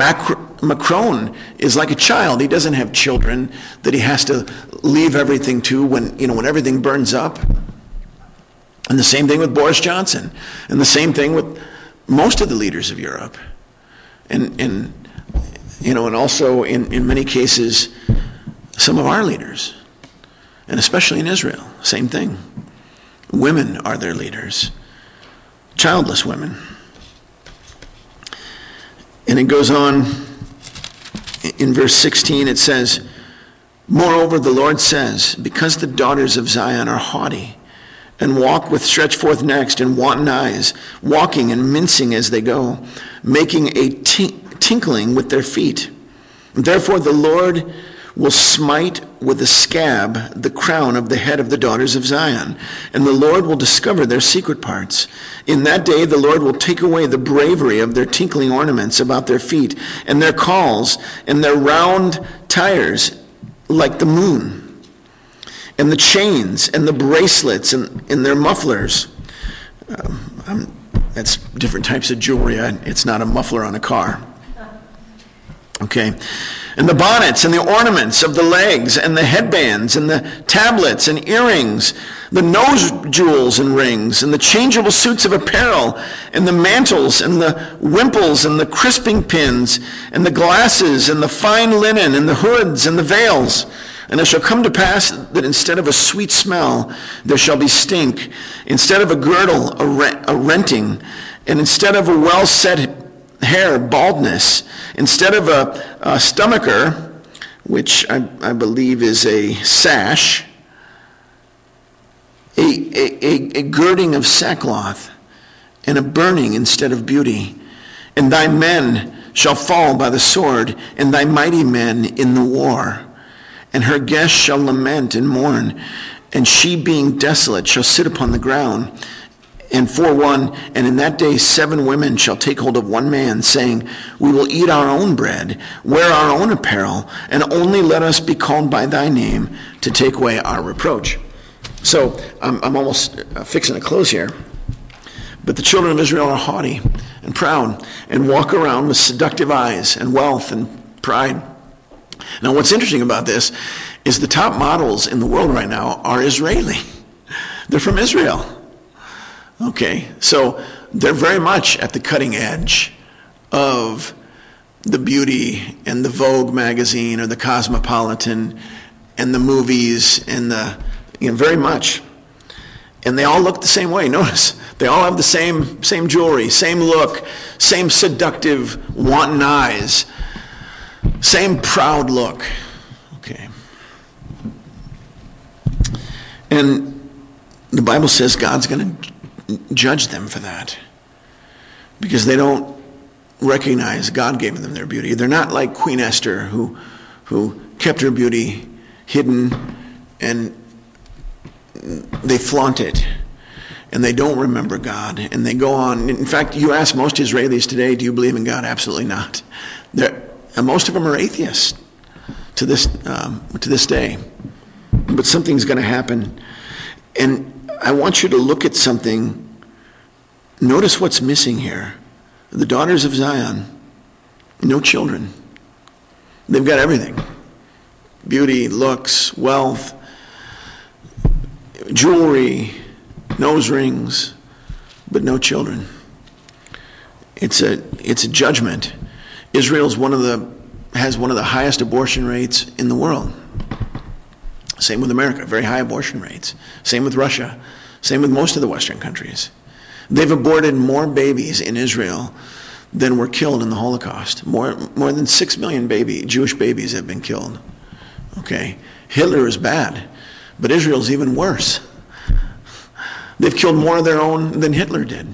Macron is like a child. He doesn't have children that he has to leave everything to when, you know, when everything burns up. And the same thing with Boris Johnson. And the same thing with most of the leaders of Europe. And, and you know, and also in, in many cases, some of our leaders. And especially in Israel, same thing. Women are their leaders. Childless women. And it goes on in verse sixteen, it says, moreover, the Lord says, because the daughters of Zion are haughty, and walk with stretched forth necks and wanton eyes, walking and mincing as they go, making a tink- tinkling with their feet. Therefore the Lord will smite with a scab the crown of the head of the daughters of Zion, and the Lord will discover their secret parts. In that day the Lord will take away the bravery of their tinkling ornaments about their feet, and their calls, and their round tires like the moon, and the chains, and the bracelets, and, and their mufflers. Um, I'm, that's different types of jewelry. It's not a muffler on a car. Okay. And the bonnets and the ornaments of the legs and the headbands and the tablets and earrings, the nose jewels and rings and the changeable suits of apparel and the mantles and the wimples and the crisping pins and the glasses and the fine linen and the hoods and the veils. And it shall come to pass that instead of a sweet smell, there shall be stink. Instead of a girdle, a, rent, a renting. And instead of a well-set hair, baldness. Instead of a, a stomacher, which I, I believe is a sash, a, a, a girding of sackcloth, and a burning instead of beauty. And thy men shall fall by the sword, and thy mighty men in the war. And her guests shall lament and mourn, and she being desolate shall sit upon the ground. And for one, and in that day seven women shall take hold of one man, saying, we will eat our own bread, wear our own apparel, and only let us be called by thy name to take away our reproach. So I'm, I'm almost fixing to close here. But the children of Israel are haughty and proud and walk around with seductive eyes and wealth and pride. Now what's interesting about this is the top models in the world right now are Israeli. They're from Israel. Okay, so they're very much at the cutting edge of the Beauty and the Vogue magazine or the Cosmopolitan and the movies and the, you know, very much. And they all look the same way. Notice, they all have the same same jewelry, same look, same seductive, wanton eyes, same proud look. Okay. And the Bible says God's going to judge them for that because they don't recognize God gave them their beauty. They're not like Queen Esther who, who kept her beauty hidden and they flaunt it, and they don't remember God, and they go on. In fact, you ask most Israelis today, do you believe in God? Absolutely not. They're, and most of them are atheists to this um, to this day. But something's going to happen, and I want you to look at something. Notice what's missing here. The daughters of Zion, no children. They've got everything. Beauty, looks, wealth, jewelry, nose rings, but no children. It's a it's a judgment. Israel's one of the has one of the highest abortion rates in the world. Same with America, very high abortion rates. Same with Russia. Same with most of the Western countries. They've aborted more babies in Israel than were killed in the Holocaust. More more than six million baby Jewish babies have been killed. Okay, Hitler is bad. But Israel's even worse. They've killed more of their own than Hitler did.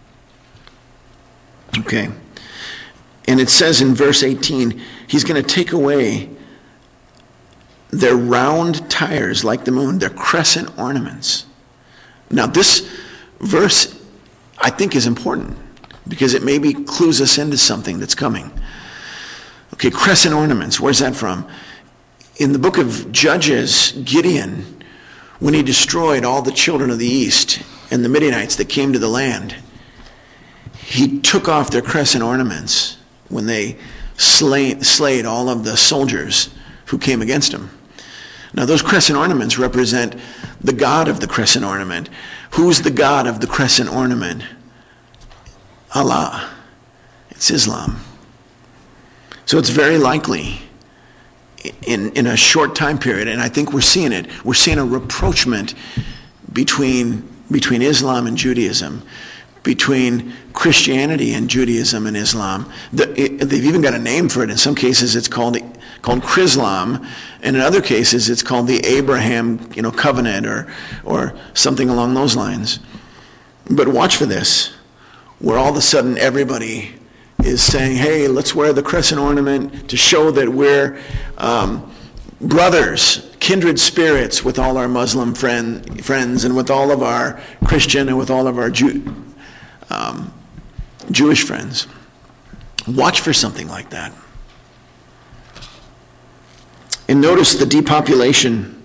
Okay. And it says in verse eighteen, he's going to take away their round tires like the moon, their crescent ornaments. Now this verse, I think, is important because it maybe clues us into something that's coming. Okay, crescent ornaments, where's that from? In the book of Judges, Gideon, when he destroyed all the children of the east and the Midianites that came to the land, he took off their crescent ornaments when they slay, slayed all of the soldiers who came against him. Now those crescent ornaments represent the god of the crescent ornament. Who's the god of the crescent ornament? Allah. It's Islam. So it's very likely In, in a short time period, and I think we're seeing it, we're seeing a rapprochement between, between Islam and Judaism, between Christianity and Judaism and Islam. The, it, they've even got a name for it. In some cases it's called called Chrislam, and in other cases it's called the Abraham you know, covenant or, or something along those lines. But watch for this, where all of a sudden everybody is saying, hey, let's wear the crescent ornament to show that we're um, brothers, kindred spirits with all our Muslim friend, friends and with all of our Christian and with all of our Jew, um, Jewish friends. Watch for something like that. And notice the depopulation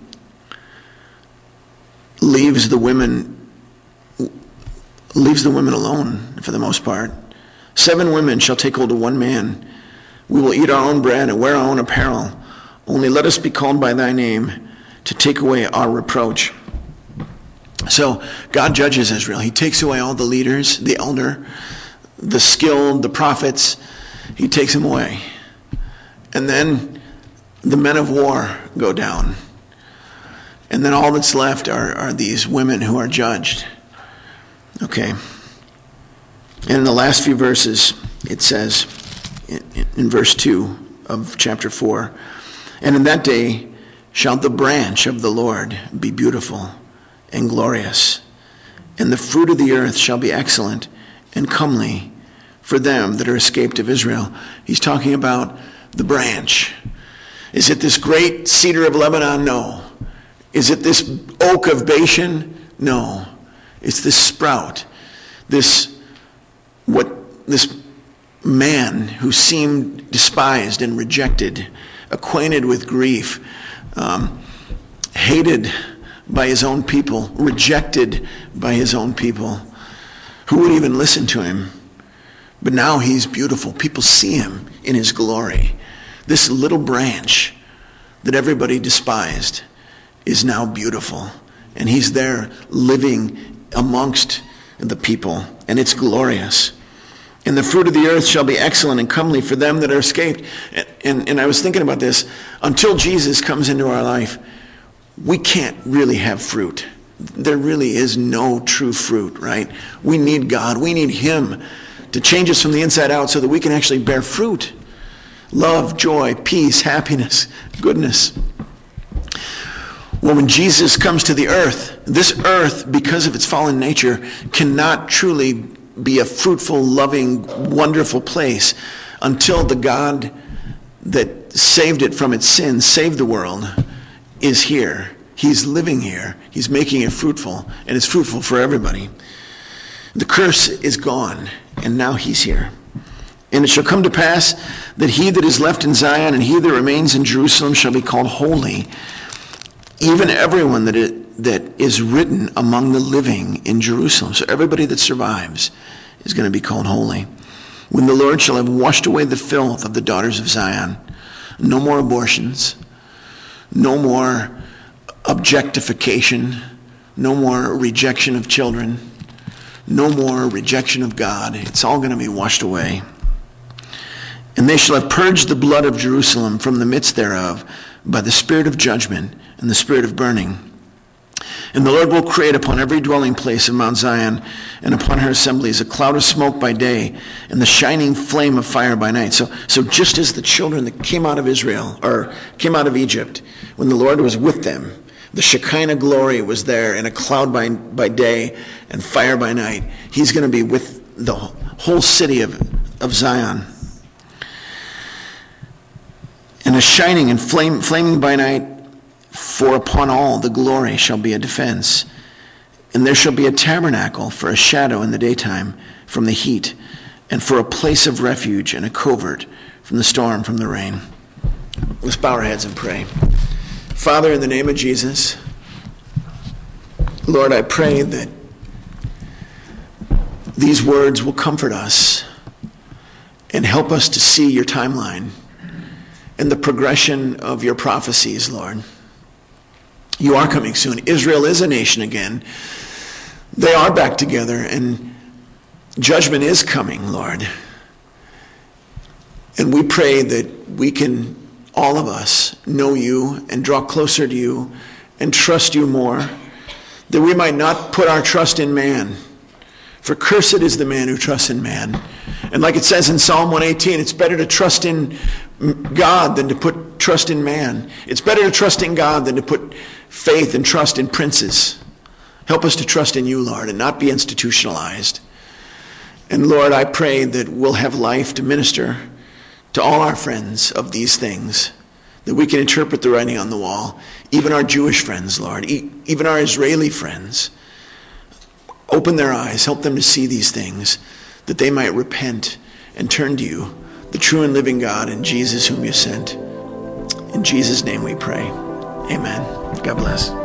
leaves the women leaves the women alone for the most part. Seven women shall take hold of one man. We will eat our own bread and wear our own apparel. Only let us be called by thy name to take away our reproach. So God judges Israel. He takes away all the leaders, the elder, the skilled, the prophets. He takes them away. And then the men of war go down. And then all that's left are, are these women who are judged. Okay. And in the last few verses, it says, in, in verse two of chapter four, and in that day shall the branch of the Lord be beautiful and glorious, and the fruit of the earth shall be excellent and comely for them that are escaped of Israel. He's talking about the branch. Is it this great cedar of Lebanon? No. Is it this oak of Bashan? No. It's this sprout, this what this man who seemed despised and rejected, acquainted with grief, um, hated by his own people, rejected by his own people. Who would even listen to him? But now he's beautiful. People see him in his glory. This little branch that everybody despised is now beautiful. And he's there living amongst the people. And it's glorious. And the fruit of the earth shall be excellent and comely for them that are escaped. And, and, and I was thinking about this. Until Jesus comes into our life, we can't really have fruit. There really is no true fruit, right? We need God. We need him to change us from the inside out so that we can actually bear fruit. Love, joy, peace, happiness, goodness. Well, when Jesus comes to the earth, this earth, because of its fallen nature, cannot truly be a fruitful, loving, wonderful place until the God that saved it from its sins, saved the world, is here. He's living here. He's making it fruitful, and it's fruitful for everybody. The curse is gone, and now he's here. And it shall come to pass that he that is left in Zion and he that remains in Jerusalem shall be called holy, even everyone that is that is written among the living in Jerusalem. So everybody that survives is going to be called holy. When the Lord shall have washed away the filth of the daughters of Zion, no more abortions, no more objectification, no more rejection of children, no more rejection of God. It's all going to be washed away. And they shall have purged the blood of Jerusalem from the midst thereof by the spirit of judgment and the spirit of burning. And the Lord will create upon every dwelling place of Mount Zion and upon her assemblies a cloud of smoke by day and the shining flame of fire by night. So, so just as the children that came out of Israel, or came out of Egypt, when the Lord was with them, the Shekinah glory was there in a cloud by, by day and fire by night. He's going to be with the whole city of, of Zion. And a shining and flame, flaming by night, for upon all the glory shall be a defense. And there shall be a tabernacle for a shadow in the daytime from the heat, and for a place of refuge and a covert from the storm, from the rain. Let's bow our heads and pray. Father, in the name of Jesus, Lord, I pray that these words will comfort us and help us to see your timeline and the progression of your prophecies, Lord. You are coming soon. Israel is a nation again. They are back together, and judgment is coming, Lord. And we pray that we can, all of us, know you and draw closer to you and trust you more, that we might not put our trust in man. For cursed is the man who trusts in man. And like it says in Psalm one eighteen, it's better to trust in God than to put trust in man. It's better to trust in God than to put faith and trust in princes. Help us to trust in you, Lord, and not be institutionalized. And Lord, I pray that we'll have life to minister to all our friends of these things, that we can interpret the writing on the wall, even our Jewish friends, Lord, even our Israeli friends. Open their eyes, help them to see these things, that they might repent and turn to you, the true and living God, and Jesus whom you sent. In Jesus' name we pray. Amen. God bless.